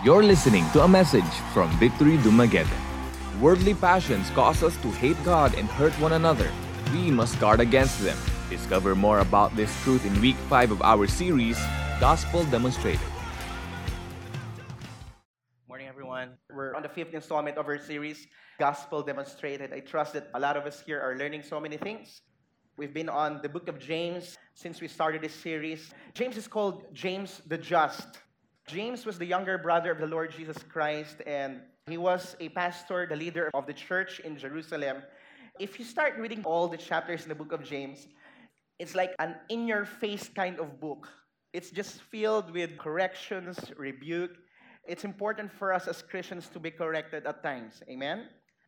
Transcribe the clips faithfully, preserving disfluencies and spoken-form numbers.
You're listening to a message from Victory Dumaguete. Worldly passions cause us to hate God and hurt one another. We must guard against them. Discover more about this truth in week five of our series, Gospel Demonstrated. Morning, everyone. We're on the fifth installment of our series, Gospel Demonstrated. I trust that a lot of us here are learning so many things. We've been on the book of James since we started this series. James is called James the Just. James was the younger brother of the Lord Jesus Christ, and he was a pastor, the leader of the church in Jerusalem. If you start reading all the chapters in the book of James, it's like an in-your-face kind of book. It's just filled with corrections, rebuke. It's important for us as Christians to be corrected at times. Amen?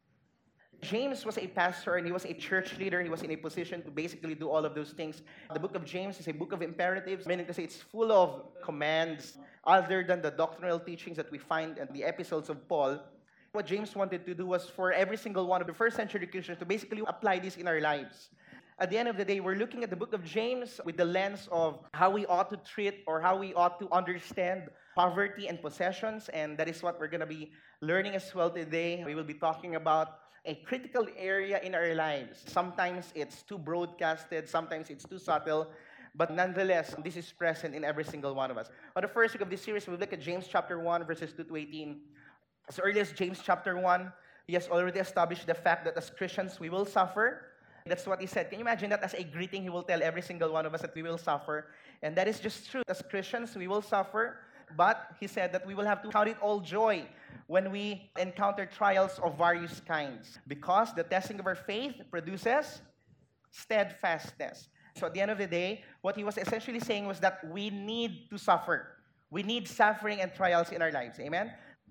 James was a pastor and he was a church leader. He was in a position to basically do all of those things. The book of James is a book of imperatives, meaning to say it's full of commands other than the doctrinal teachings that we find in the epistles of Paul. What James wanted to do was for every single one of the first century Christians to basically apply this in our lives. At the end of the day, we're looking at the book of James with the lens of how we ought to treat or how we ought to understand poverty and possessions, and that is what we're going to be learning as well today. We will be talking about a critical area in our lives. Sometimes it's too broadcasted, sometimes it's too subtle, but nonetheless, this is present in every single one of us. On the first week of this series, we look at James chapter one, verses two to eighteen. As early as James chapter one, he has already established the fact that as Christians, we will suffer. That's what he said. Can you imagine that as a greeting, he will tell every single one of us that we will suffer? And that is just true. As Christians, we will suffer. But he said that we will have to count it all joy when we encounter trials of various kinds. Because the testing of our faith produces steadfastness. So at the end of the day, what he was essentially saying was that we need to suffer. We need suffering and trials in our lives. Amen?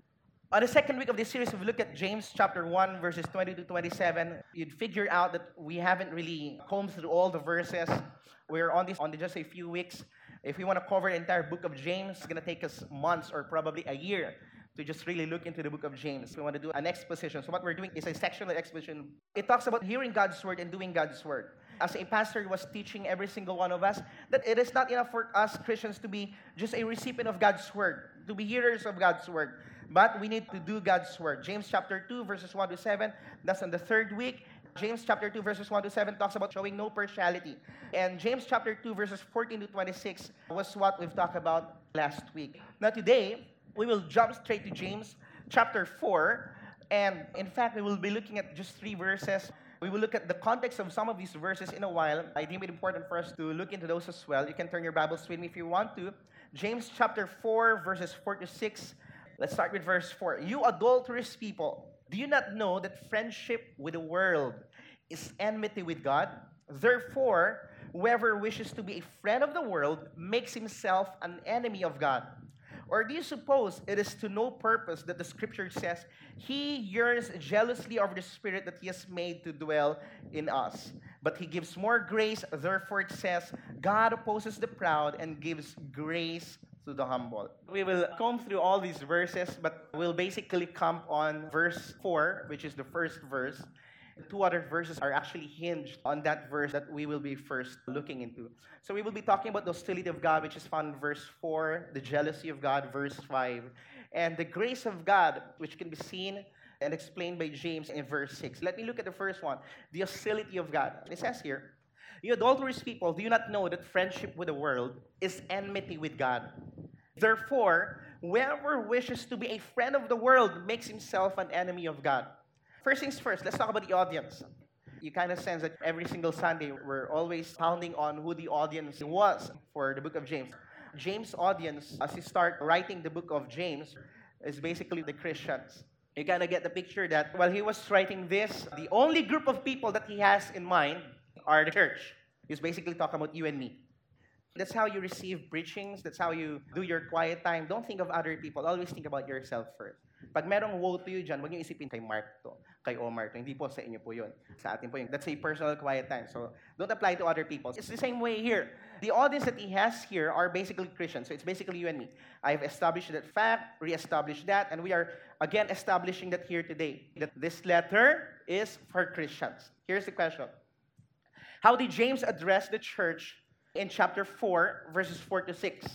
On the second week of this series, if we look at James chapter one, verses twenty to twenty-seven, you'd figure out that we haven't really combed through all the verses. We're on this on just a few weeks. If we want to cover the entire book of James, it's going to take us months or probably a year to just really look into the book of James. We want to do an exposition. So what we're doing is a sectional exposition. It talks about hearing God's word and doing God's word. As a pastor, he was teaching every single one of us that it is not enough for us Christians to be just a recipient of God's word, to be hearers of God's word, but we need to do God's word. James chapter two, verses one to seven, that's on the third week. James chapter two, verses one to seven talks about showing no partiality. And James chapter two, verses fourteen to twenty-six was what we've talked about last week. Now today, we will jump straight to James chapter four. And in fact, we will be looking at just three verses. We will look at the context of some of these verses in a while. I deem it important for us to look into those as well. You can turn your Bibles with me if you want to. James chapter four, verses four to six. Let's start with verse four. You adulterous people, do you not know that friendship with the world is enmity with God? Therefore, whoever wishes to be a friend of the world makes himself an enemy of God. Or do you suppose it is to no purpose that the scripture says, he yearns jealously over the spirit that he has made to dwell in us? But he gives more grace. Therefore it says, God opposes the proud and gives grace to the humble. We will comb through all these verses, but we'll basically camp on verse four, which is the first verse. Two other verses are actually hinged on that verse that we will be first looking into. So we will be talking about the hostility of God, which is found in verse four, the jealousy of God, verse five, and the grace of God, which can be seen and explained by James in verse six. Let me look at the first one, the hostility of God. It says here, you adulterous people, do you not know that friendship with the world is enmity with God? Therefore, whoever wishes to be a friend of the world makes himself an enemy of God. First things first, let's talk about the audience. You kind of sense that every single Sunday, we're always pounding on who the audience was for the book of James. James' audience, as he start writing the book of James, is basically the Christians. You kind of get the picture that while he was writing this, the only group of people that he has in mind are the church. He's basically talking about you and me. That's how you receive preachings. That's how you do your quiet time. Don't think of other people. Always think about yourself first. Pag merong woe to you dyan, huwag niyo isipin kay Mark to, kay Omar to. Hindi po sa inyo po yun. Sa atin po yun. That's a personal quiet time. So don't apply to other people. It's the same way here. The audience that he has here are basically Christians. So it's basically you and me. I've established that fact, re-established that, and we are again establishing that here today. That this letter is for Christians. Here's the question. How did James address the church in chapter four, verses four to six?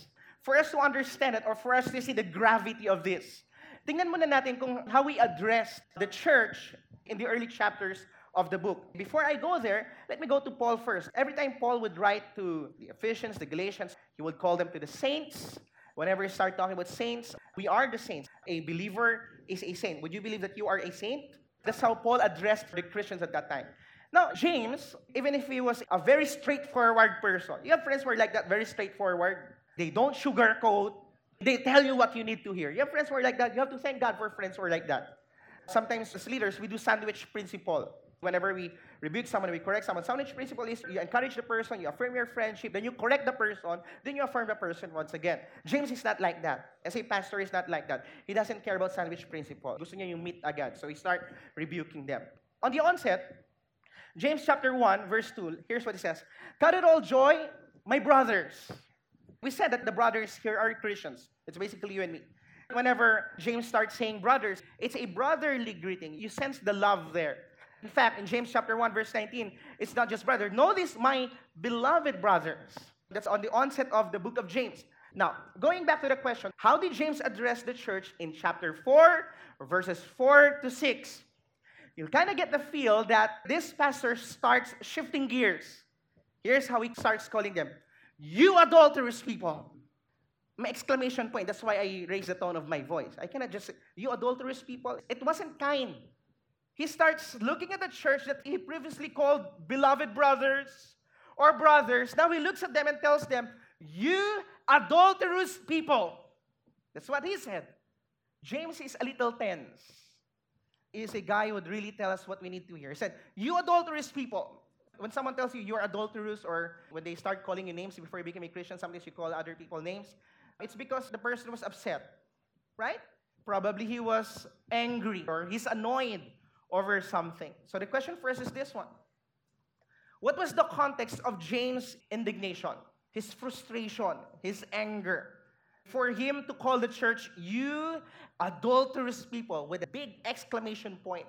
For us to understand it or for us to see the gravity of this, tingnan muna natin kung how we address the church in the early chapters of the book. Before I go there, let me go to Paul first. Every time Paul would write to the Ephesians, the Galatians, he would call them to the saints. Whenever you start talking about saints, we are the saints. A believer is a saint. Would you believe that you are a saint? That's how Paul addressed the Christians at that time. Now, James, even if he was a very straightforward person, you have friends who are like that, very straightforward. They don't sugarcoat. They tell you what you need to hear. You have friends who are like that. You have to thank God for friends who are like that. Sometimes as leaders, we do sandwich principle. Whenever we rebuke someone, we correct someone. Sandwich principle is you encourage the person, you affirm your friendship, then you correct the person, then you affirm the person once again. James is not like that. As a pastor, is not like that. He doesn't care about sandwich principle. Gusto niya yung meet agad. So he start rebuking them. On the onset, James chapter one, verse two, here's what it says. Count it all joy, my brothers. We said that the brothers here are Christians. It's basically you and me. Whenever James starts saying brothers, it's a brotherly greeting. You sense the love there. In fact, in James chapter one, verse nineteen, it's not just brother. Know this, my beloved brothers. That's on the onset of the book of James. Now, going back to the question, how did James address the church in chapter four, verses four to six? You'll kind of get the feel that this pastor starts shifting gears. Here's how he starts calling them. You adulterous people. My exclamation point, that's why I raised the tone of my voice. I cannot just say, you adulterous people. It wasn't kind. He starts looking at the church that he previously called beloved brothers or brothers. Now he looks at them and tells them, you adulterous people. That's what he said. James is a little tense. He is a guy who would really tell us what we need to hear. He said, you adulterous people. When someone tells you you're adulterous or when they start calling you names before you become a Christian, sometimes you call other people names. It's because the person was upset, right? Probably he was angry or he's annoyed over something. So the question for us is this one. What was the context of James' indignation, his frustration, his anger? For him to call the church, you adulterous people, with a big exclamation point.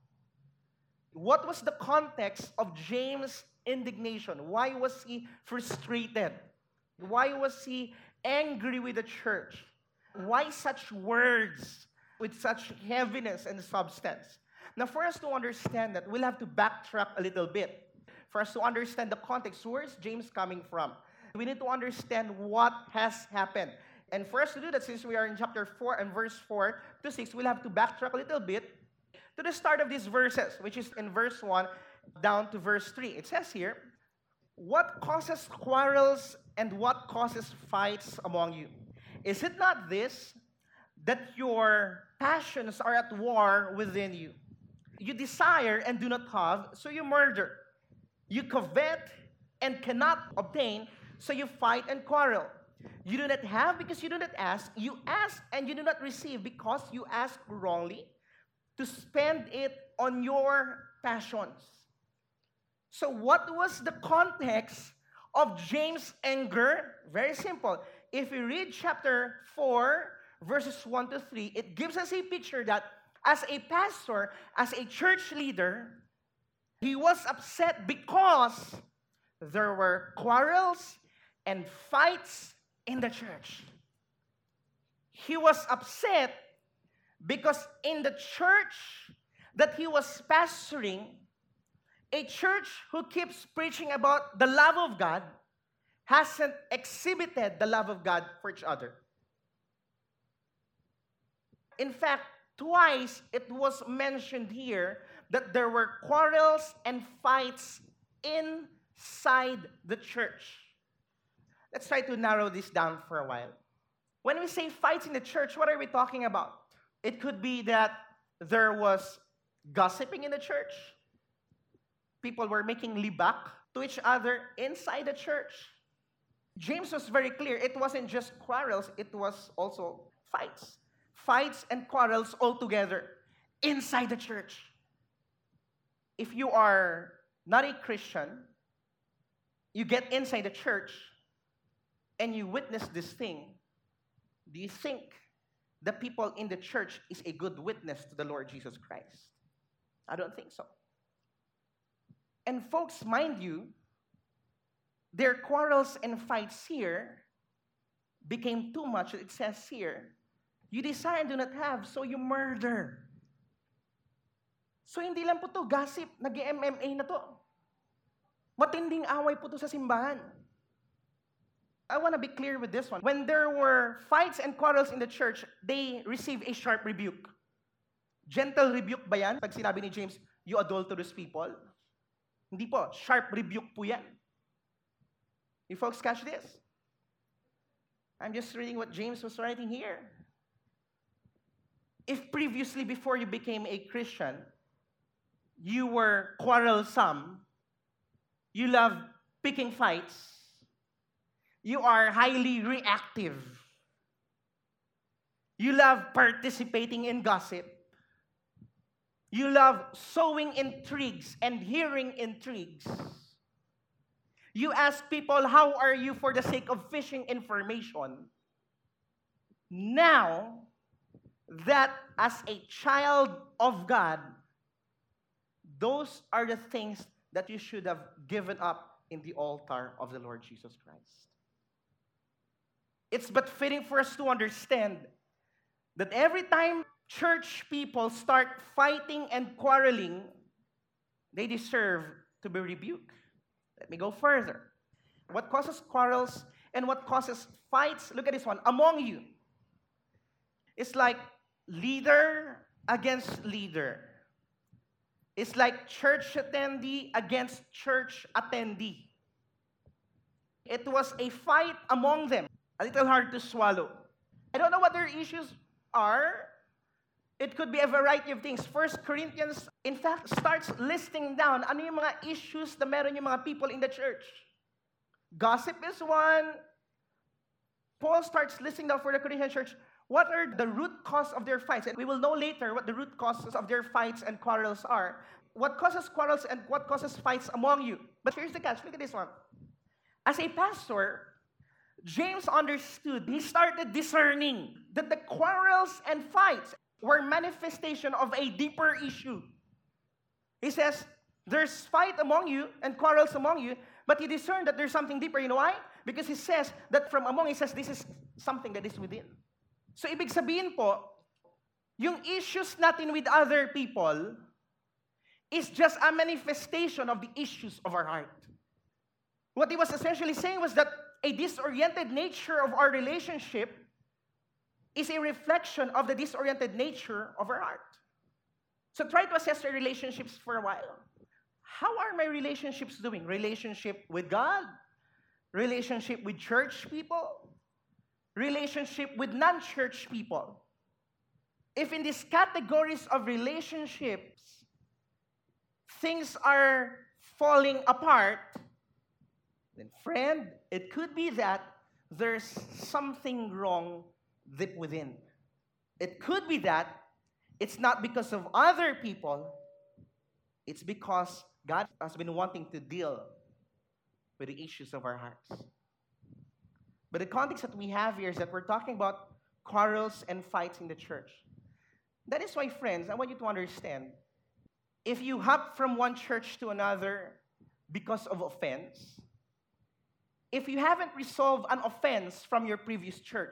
What was the context of James' indignation? Why was he frustrated? Why was he angry with the church? Why such words with such heaviness and substance? Now, for us to understand that, we'll have to backtrack a little bit. For us to understand the context, where is James coming from? We need to understand what has happened. And for us to do that, since we are in chapter four and verse four to six, we'll have to backtrack a little bit to the start of these verses, which is in verse one down to verse three. It says here, what causes quarrels and what causes fights among you? Is it not this, that your passions are at war within you? You desire and do not have, so you murder. You covet and cannot obtain, so you fight and quarrel. You do not have because you do not ask. You ask and you do not receive because you ask wrongly, to spend it on your passions. So what was the context of James' anger? Very simple. If we read chapter four, verses one to three, it gives us a picture that as a pastor, as a church leader, he was upset because there were quarrels and fights in the church. He was upset because in the church that he was pastoring, a church who keeps preaching about the love of God hasn't exhibited the love of God for each other. In fact, twice it was mentioned here that there were quarrels and fights inside the church. Let's try to narrow this down for a while. When we say fights in the church, what are we talking about? It could be that there was gossiping in the church. People were making libak to each other inside the church. James was very clear. It wasn't just quarrels, it was also fights. Fights and quarrels all together inside the church. If you are not a Christian, you get inside the church and you witness this thing, do you think the people in the church is a good witness to the Lord Jesus Christ? I don't think so. And folks, mind you, their quarrels and fights here became too much, it says here, you desire and do not have, so you murder. So hindi lang po to gossip, nag-M M A na to. Matinding away po to sa simbahan. I want to be clear with this one. When there were fights and quarrels in the church, they received a sharp rebuke. Gentle rebuke ba yan? Pag sinabi ni James, you adulterous people? Hindi po, sharp rebuke po yan. You folks catch this? I'm just reading what James was writing here. If previously, before you became a Christian, you were quarrelsome, you love picking fights, you are highly reactive, you love participating in gossip, you love sowing intrigues and hearing intrigues, you ask people, how are you, for the sake of fishing information. Now, that as a child of God, those are the things that you should have given up in the altar of the Lord Jesus Christ. It's but fitting for us to understand that every time church people start fighting and quarreling, they deserve to be rebuked. Let me go further. What causes quarrels and what causes fights? Look at this one. Among you. It's like leader against leader. It's like church attendee against church attendee. It was a fight among them. A little hard to swallow. I don't know what their issues are. It could be a variety of things. First Corinthians, in fact, starts listing down ano yung mga issues na meron yung mga people in the church. Gossip is one. Paul starts listing down for the Corinthian church what are the root cause of their fights. And we will know later what the root causes of their fights and quarrels are. What causes quarrels and what causes fights among you. But here's the catch. Look at this one. As a pastor, James understood, he started discerning that the quarrels and fights were manifestation of a deeper issue. He says, there's fight among you and quarrels among you, but he discerned that there's something deeper. You know why? Because he says that from among, he says this is something that is within. So ibig sabihin po, yung issues natin with other people is just a manifestation of the issues of our heart. What he was essentially saying was that a disoriented nature of our relationship is a reflection of the disoriented nature of our heart. So try to assess your relationships for a while. How are my relationships doing? Relationship with God? Relationship with church people? Relationship with non-church people? If in these categories of relationships, things are falling apart, then friend, it could be that there's something wrong deep within. It could be that it's not because of other people, it's because God has been wanting to deal with the issues of our hearts. But the context that we have here is that we're talking about quarrels and fights in the church. That is why, friends, I want you to understand, if you hop from one church to another because of offense, if you haven't resolved an offense from your previous church,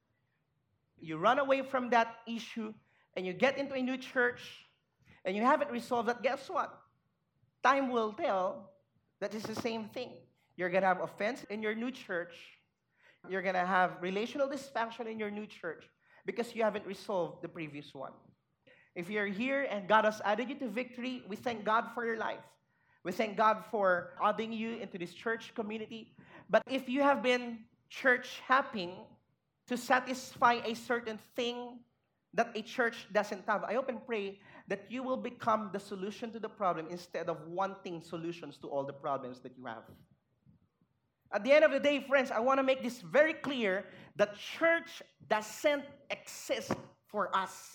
you run away from that issue and you get into a new church and you haven't resolved that, guess what? Time will tell that it's the same thing. You're going to have offense in your new church. You're going to have relational dysfunction in your new church because you haven't resolved the previous one. If you're here and God has added you to victory, we thank God for your life. We thank God for adding you into this church community. But if you have been church hopping to satisfy a certain thing that a church doesn't have, I hope and pray that you will become the solution to the problem instead of wanting solutions to all the problems that you have. At the end of the day, friends, I want to make this very clear that church doesn't exist for us.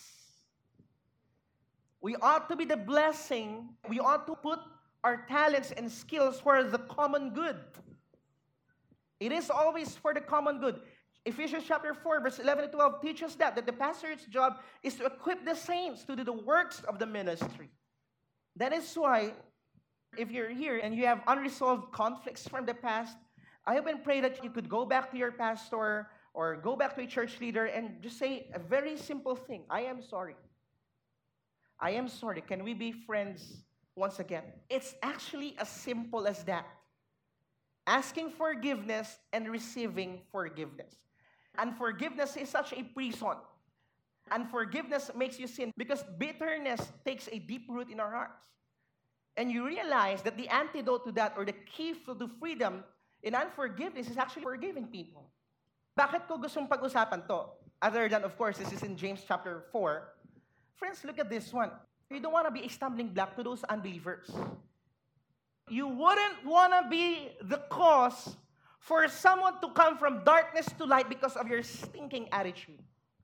We ought to be the blessing. We ought to put our talents and skills for the common good. It is always for the common good. Ephesians chapter four, verse eleven and twelve teaches that, that the pastor's job is to equip the saints to do the works of the ministry. That is why, if you're here and you have unresolved conflicts from the past, I hope and pray that you could go back to your pastor or go back to a church leader and just say a very simple thing. I am sorry. I am sorry. Can we be friends once again? It's actually as simple as that. Asking forgiveness and receiving forgiveness. And forgiveness is such a prison. And forgiveness makes you sin because bitterness takes a deep root in our hearts. And you realize that the antidote to that, or the key to the freedom in unforgiveness, is actually forgiving people. Bakit ko gustong pag-usapan to? Other than, of course, this is in James chapter four. Friends, look at this one. You don't want to be a stumbling block to those unbelievers. You wouldn't want to be the cause for someone to come from darkness to light because of your stinking attitude.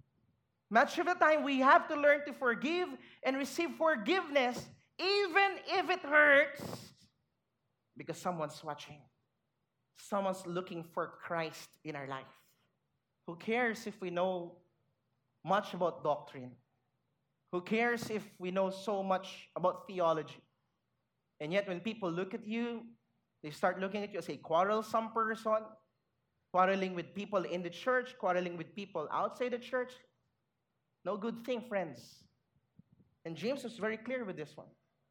Much of the time, we have to learn to forgive and receive forgiveness, even if it hurts, because someone's watching. Someone's looking for Christ in our life. Who cares if we know much about doctrine? Who cares if we know so much about theology? And yet, when people look at you, they start looking at you as a quarrelsome person, quarreling with people in the church, quarreling with people outside the church. No good thing, friends. And James was very clear with this one.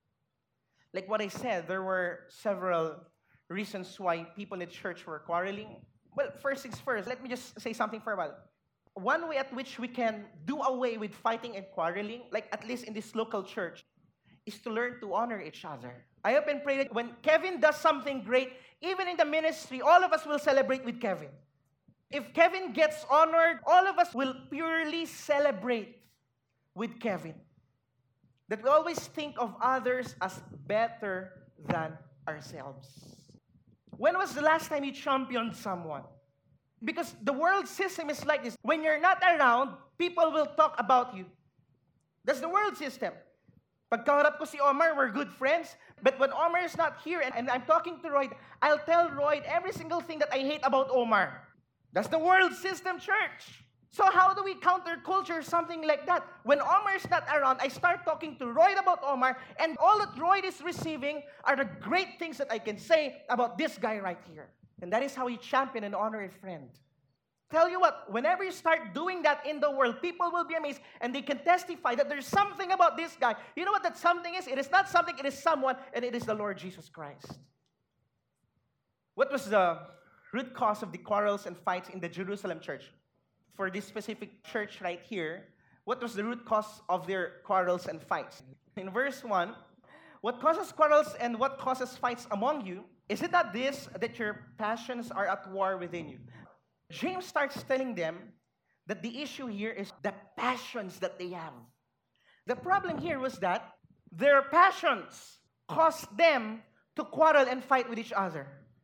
Like what I said, there were several reasons why people in the church were quarreling. Well, first things first, let me just say something for a while. One way at which we can do away with fighting and quarreling, like at least in this local church, is to learn to honor each other. I hope and pray that when Kevin does something great, even in the ministry, all of us will celebrate with Kevin. If Kevin gets honored, all of us will purely celebrate with Kevin. That we always think of others as better than ourselves. When was the last time you championed someone? Because the world system is like this. When you're not around, people will talk about you. That's the world system. Pagkaharap ko si Omar, we're good friends. But when Omar is not here and, and I'm talking to Royd, I'll tell Royd every single thing that I hate about Omar. That's the world system, church. So how do we counter culture something like that? When Omar is not around, I start talking to Royd about Omar, and all that Royd is receiving are the great things that I can say about this guy right here. And that is how you champion and honor a friend. Tell you what, whenever you start doing that in the world, people will be amazed, and they can testify that there's something about this guy. You know what that something is? It is not something, it is someone, and it is the Lord Jesus Christ. What was the root cause of the quarrels and fights in the Jerusalem church? For this specific church right here, what was the root cause of their quarrels and fights? In verse one, what causes quarrels and what causes fights among you? Is it not this, that your passions are at war within you? James starts telling them that the issue here is the passions that they have. The problem here was that their passions caused them to quarrel and fight with each other.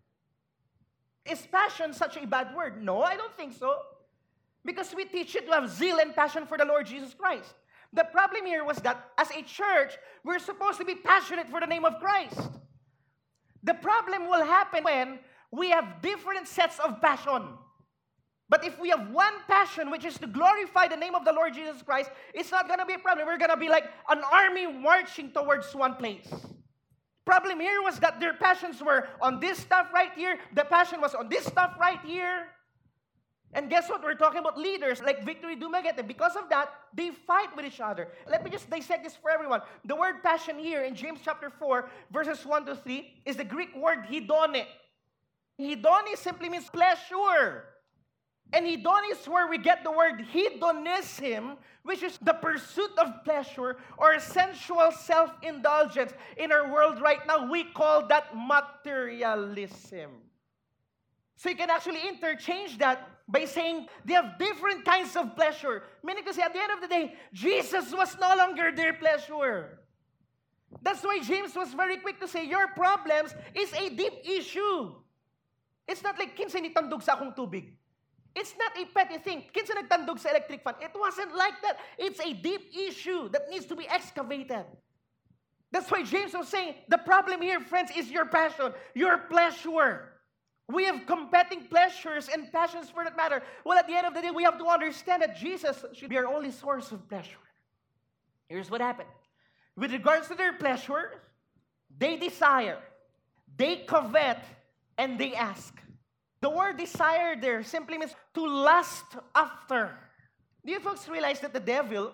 Is passion such a bad word? No, I don't think so. Because we teach it to have zeal and passion for the Lord Jesus Christ. The problem here was that as a church, we're supposed to be passionate for the name of Christ. The problem will happen when we have different sets of passion. But if we have one passion, which is to glorify the name of the Lord Jesus Christ, it's not going to be a problem. We're going to be like an army marching towards one place. Problem here was that their passions were on this stuff right here. The passion was on this stuff right here. And guess what? We're talking about leaders like Victory Dumaguete. Because of that, they fight with each other. Let me just dissect this for everyone. The word passion here in James chapter four, verses one to three, is the Greek word hedone. Hedone simply means pleasure. And hedone is where we get the word hedonism, which is the pursuit of pleasure or sensual self-indulgence. In our world right now, we call that materialism. So you can actually interchange that by saying they have different kinds of pleasure. Meaning to say, at the end of the day, Jesus was no longer their pleasure. That's why James was very quick to say, your problems is a deep issue. It's not like, kinsa ni tandog sa akong tubig. It's not a petty thing. Kinsa nagtandog sa electric fan. It wasn't like that. It's a deep issue that needs to be excavated. That's why James was saying, the problem here, friends, is your passion, your pleasure. We have competing pleasures and passions for that matter. Well, at the end of the day, we have to understand that Jesus should be our only source of pleasure. Here's what happened. With regards to their pleasure, they desire, they covet, and they ask. The word desire there simply means to lust after. Do you folks realize that the devil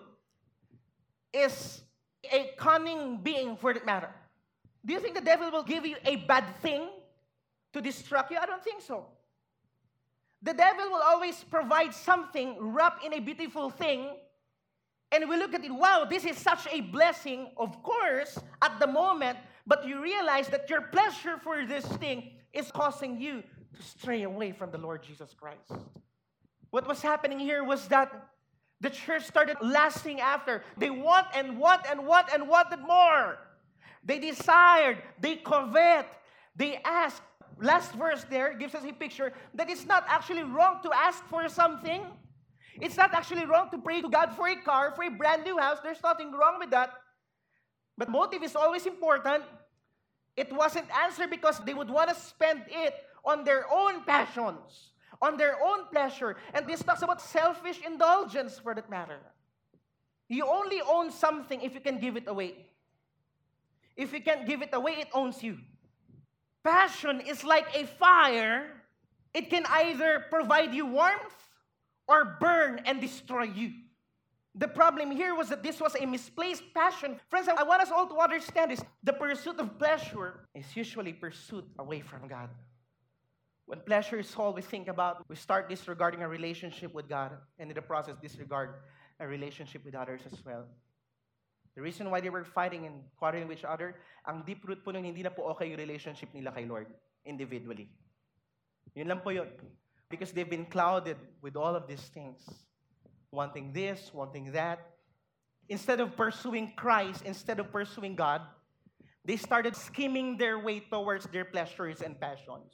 is a cunning being for that matter? Do you think the devil will give you a bad thing to distract you? I don't think so. The devil will always provide something wrapped in a beautiful thing, and we look at it, wow, this is such a blessing, of course, at the moment, but you realize that your pleasure for this thing is causing you to stray away from the Lord Jesus Christ. What was happening here was that the church started lasting after. They want and want and want and wanted more. They desired, they covet, they asked. Last verse there gives us a picture that it's not actually wrong to ask for something. It's not actually wrong to pray to God for a car, for a brand new house. There's nothing wrong with that. But motive is always important. It wasn't answered because they would want to spend it on their own passions, on their own pleasure. And this talks about selfish indulgence for that matter. You only own something if you can give it away. If you can't give it away, it owns you. Passion is like a fire. It can either provide you warmth or burn and destroy you. The problem here was that this was a misplaced passion. Friends, I want us all to understand this. The pursuit of pleasure is usually pursuit away from God. When pleasure is all we think about, we start disregarding our relationship with God, and in the process, disregard our relationship with others as well. The reason why they were fighting and quarreling with each other, ang deep root po nun, hindi na po okay yung relationship nila kay Lord, individually. Yun lang po yun. Because they've been clouded with all of these things. Wanting this, wanting that. Instead of pursuing Christ, instead of pursuing God, they started skimming their way towards their pleasures and passions.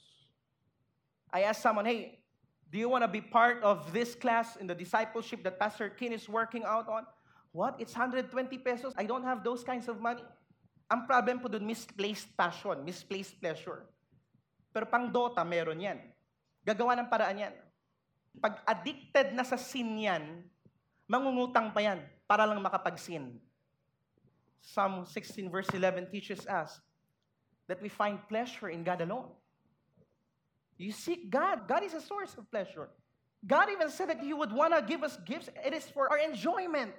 I asked someone, hey, do you want to be part of this class in the discipleship that Pastor Kin is working out on? What? It's one hundred twenty pesos? I don't have those kinds of money. Ang problem po dun, misplaced passion, misplaced pleasure. Pero pang Dota, meron yan. Gagawa ng paraan yan. Pag addicted na sa sin yan, mangungutang pa yan para lang makapag-sin. Psalm sixteen verse eleven teaches us that we find pleasure in God alone. You seek God. God is a source of pleasure. God even said that He would want to give us gifts. It is for our enjoyment.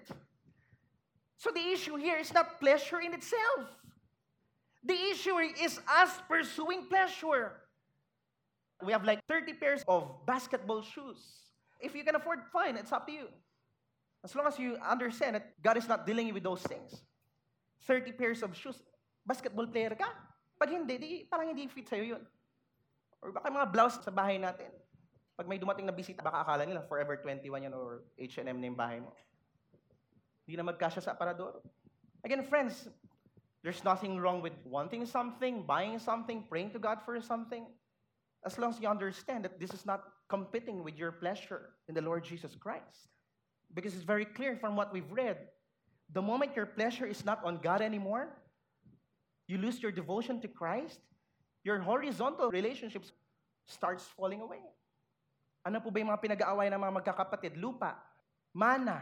So the issue here is not pleasure in itself. The issue is us pursuing pleasure. We have like thirty pairs of basketball shoes. If you can afford, fine, it's up to you. As long as you understand that God is not dealing with those things. thirty pairs of shoes. Basketball player ka? Pag hindi, di, parang hindi fit sa'yo yun. Or baka mga blouse sa bahay natin. Pag may dumating na bisita, baka akala nila Forever twenty-one yan or H and M na yung bahay mo. Hindi na magkasya sa aparador. Again, friends, there's nothing wrong with wanting something, buying something, praying to God for something. As long as you understand that this is not competing with your pleasure in the Lord Jesus Christ. Because it's very clear from what we've read. The moment your pleasure is not on God anymore, you lose your devotion to Christ, your horizontal relationships starts falling away. Ano po ba yung mga pinag-aaway ng mga magkakapatid? Lupa, mana.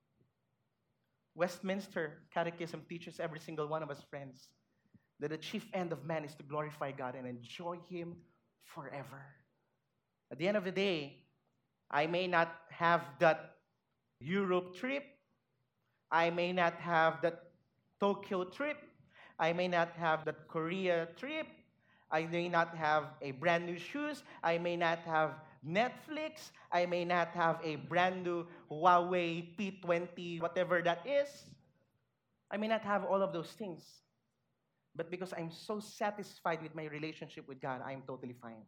Westminster Catechism teaches every single one of us, friends, that the chief end of man is to glorify God and enjoy Him forever. At the end of the day, I may not have that Europe trip. I may not have that Tokyo trip. I may not have that Korea trip. I may not have a brand new shoes. I may not have Netflix. I may not have a brand new Huawei P twenty, whatever that is. I may not have all of those things. But because I'm so satisfied with my relationship with God, I'm totally fine.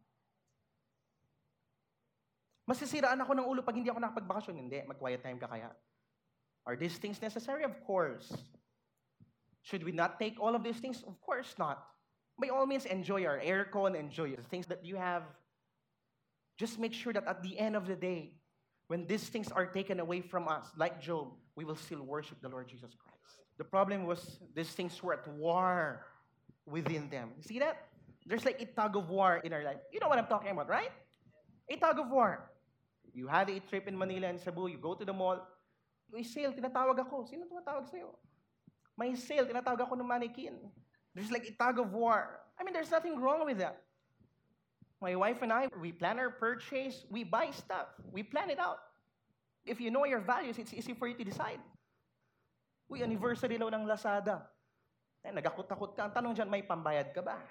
Masisiraan ako ng ulo pag hindi ako nakapagbakasyon. Hindi, mag-quiet time ka kaya. Are these things necessary? Of course. Should we not take all of these things? Of course not. By all means, enjoy our aircon, enjoy the things that you have. Just make sure that at the end of the day, when these things are taken away from us, like Job, we will still worship the Lord Jesus Christ. The problem was these things were at war within them. You see that? There's like a tug of war in our life. You know what I'm talking about, right? A tug of war. You had a trip in Manila and Cebu, you go to the mall, may sale, tinatawag ako. Sino tumatawag sa'yo? May sale, tinatawag ako ng mannequin. There's like a tug of war. I mean, there's nothing wrong with that. My wife and I, we plan our purchase, we buy stuff, we plan it out. If you know your values, it's easy for you to decide. Uy, anniversary daw ng Lazada. Eh, nagakot-takot ka. Ang tanong dyan, may pambayad ka ba?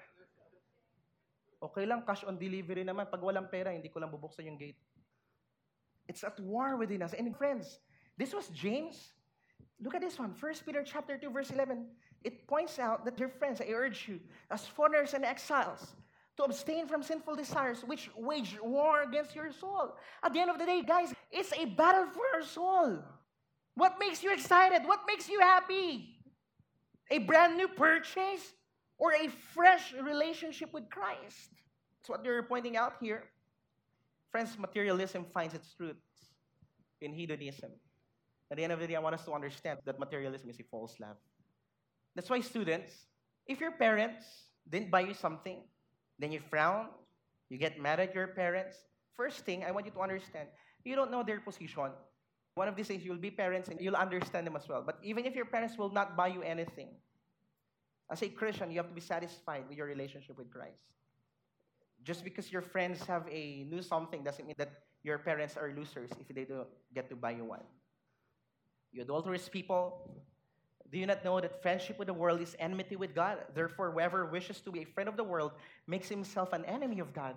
Okay lang, cash on delivery naman. Pag walang pera, hindi ko lang bubuksan yung gate. It's at war within us. And friends, this was James. Look at this one. First Peter chapter two, verse eleven. It points out that, dear friends, I urge you, as foreigners and exiles, to abstain from sinful desires which wage war against your soul. At the end of the day, guys, it's a battle for our soul. What makes you excited? What makes you happy? A brand new purchase or a fresh relationship with Christ? That's what they're pointing out here. Friends, materialism finds its roots in hedonism. At the end of the day, I want us to understand that materialism is a false love. That's why, students, if your parents didn't buy you something, then you frown, you get mad at your parents. First thing, I want you to understand, you don't know their position. One of these days, you'll be parents and you'll understand them as well. But even if your parents will not buy you anything, as a Christian, you have to be satisfied with your relationship with Christ. Just because your friends have a new something doesn't mean that your parents are losers if they don't get to buy you one. You adulterous people, do you not know that friendship with the world is enmity with God? Therefore, whoever wishes to be a friend of the world makes himself an enemy of God.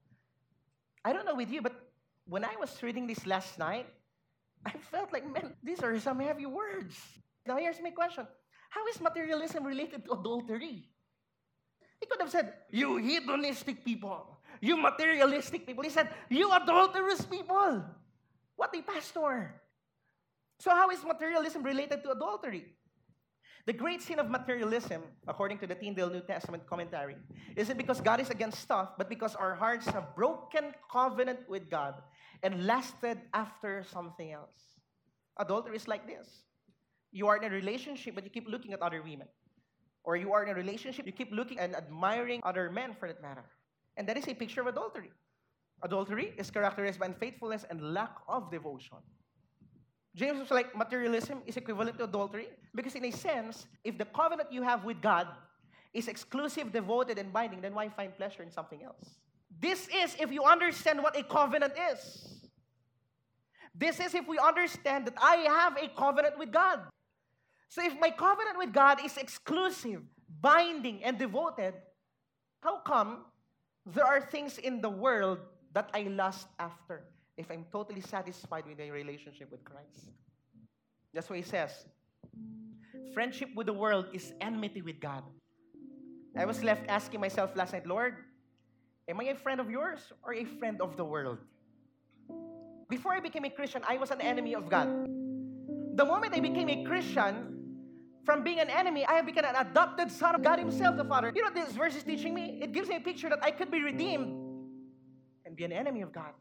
I don't know with you, but when I was reading this last night, I felt like, man, these are some heavy words. Now here's my question. How is materialism related to adultery? He could have said, you hedonistic people, you materialistic people. He said, you adulterous people. What a pastor. So how is materialism related to adultery? The great sin of materialism, according to the Tyndale New Testament commentary, isn't because God is against stuff, but because our hearts have broken covenant with God and lasted after something else. Adultery is like this. You are in a relationship, but you keep looking at other women. Or you are in a relationship, you keep looking and admiring other men for that matter. And that is a picture of adultery. Adultery is characterized by unfaithfulness and lack of devotion. James was like, materialism is equivalent to adultery because in a sense, if the covenant you have with God is exclusive, devoted, and binding, then why find pleasure in something else? This is if you understand what a covenant is. This is if we understand that I have a covenant with God. So if my covenant with God is exclusive, binding, and devoted, how come there are things in the world that I lust after if I'm totally satisfied with a relationship with Christ? That's why he says, friendship with the world is enmity with God. I was left asking myself last night, Lord, am I a friend of yours or a friend of the world? Before I became a Christian, I was an enemy of God. The moment I became a Christian, from being an enemy, I have become an adopted son of God himself, the Father. You know what this verse is teaching me? It gives me a picture that I could be redeemed and be an enemy of God.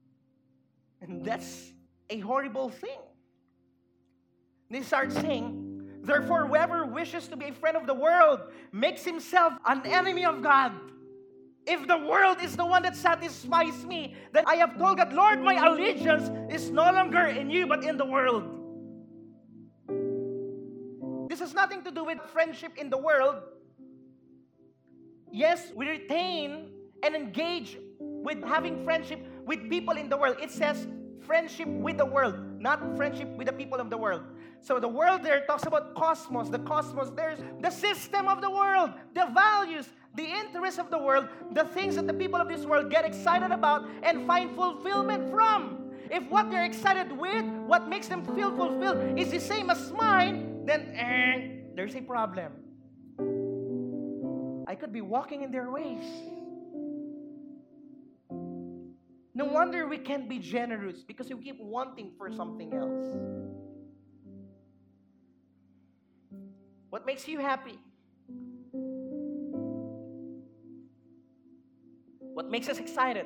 And that's a horrible thing. They start saying, therefore, whoever wishes to be a friend of the world makes himself an enemy of God. If the world is the one that satisfies me, then I have told God, Lord, my allegiance is no longer in you, but in the world. This has nothing to do with friendship in the world. Yes, we retain and engage with having friendship with people in the world. It says friendship with the world, not friendship with the people of the world. So the world there talks about cosmos. The cosmos, there's the system of the world, the values, the interests of the world, the things that the people of this world get excited about and find fulfillment from. If what they're excited with, what makes them feel fulfilled is the same as mine, then eh, there's a problem. I could be walking in their ways. No wonder we can't be generous because we keep wanting for something else. What makes you happy? What makes us excited?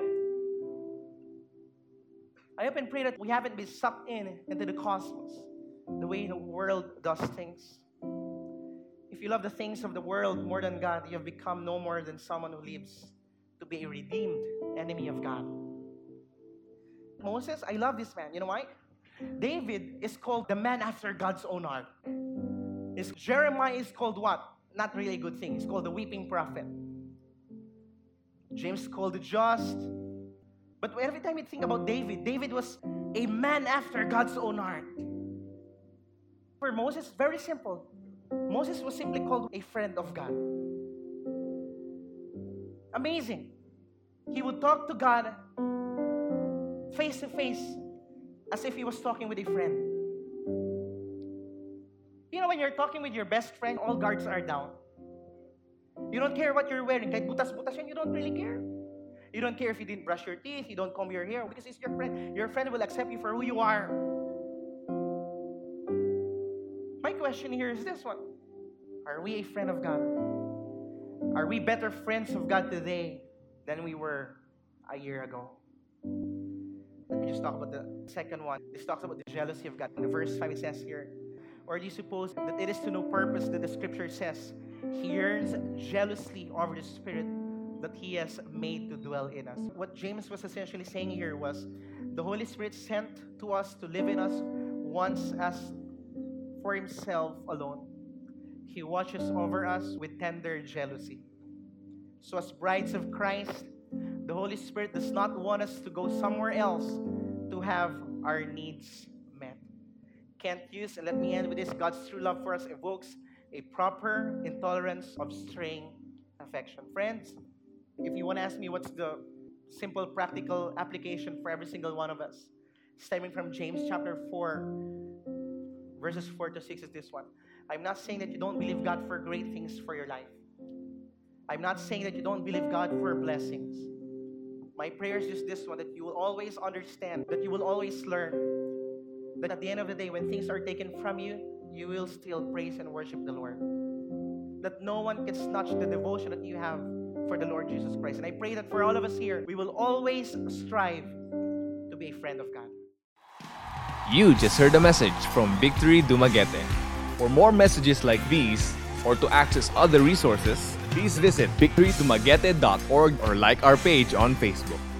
I hope and pray that we haven't been sucked in into the cosmos, the way the world does things. If you love the things of the world more than God, you have become no more than someone who lives to be a redeemed enemy of God. Moses, I love this man. You know why? David is called the man after God's own heart. Is Jeremiah is called what? Not really a good thing. It's called the weeping prophet. James called the just. But every time you think about David, David was a man after God's own heart. For Moses, very simple. Moses was simply called a friend of God. Amazing. He would talk to God face to face as if he was talking with a friend. You know, when you're talking with your best friend, all guards are down. You don't care what you're wearing. Kahit butas-butas yan, you don't really care. You don't care if you didn't brush your teeth, you don't comb your hair, because it's your friend. Your friend will accept you for who you are. My question here is this one. Are we a friend of God? Are we better friends of God today than we were a year ago? Let me just talk about the second one. This talks about the jealousy of God. In verse five it says here, or do you suppose that it is to no purpose that the scripture says, He yearns jealously over the Spirit that He has made to dwell in us? What James was essentially saying here was, the Holy Spirit sent to us to live in us once as for Himself alone. He watches over us with tender jealousy. So as brides of Christ, the Holy Spirit does not want us to go somewhere else to have our needs met. Can't use, and let me end with this, God's true love for us evokes a proper intolerance of straying affection. Friends, if you want to ask me what's the simple practical application for every single one of us, stemming from James chapter four, verses four to six is this one. I'm not saying that you don't believe God for great things for your life. I'm not saying that you don't believe God for blessings. My prayer is just this one, that you will always understand, that you will always learn, that at the end of the day, when things are taken from you, you will still praise and worship the Lord. That no one can snatch the devotion that you have for the Lord Jesus Christ. And I pray that for all of us here, we will always strive to be a friend of God. You just heard a message from Victory Dumaguete. For more messages like these, or to access other resources, please visit victory dumaguete dot org or like our page on Facebook.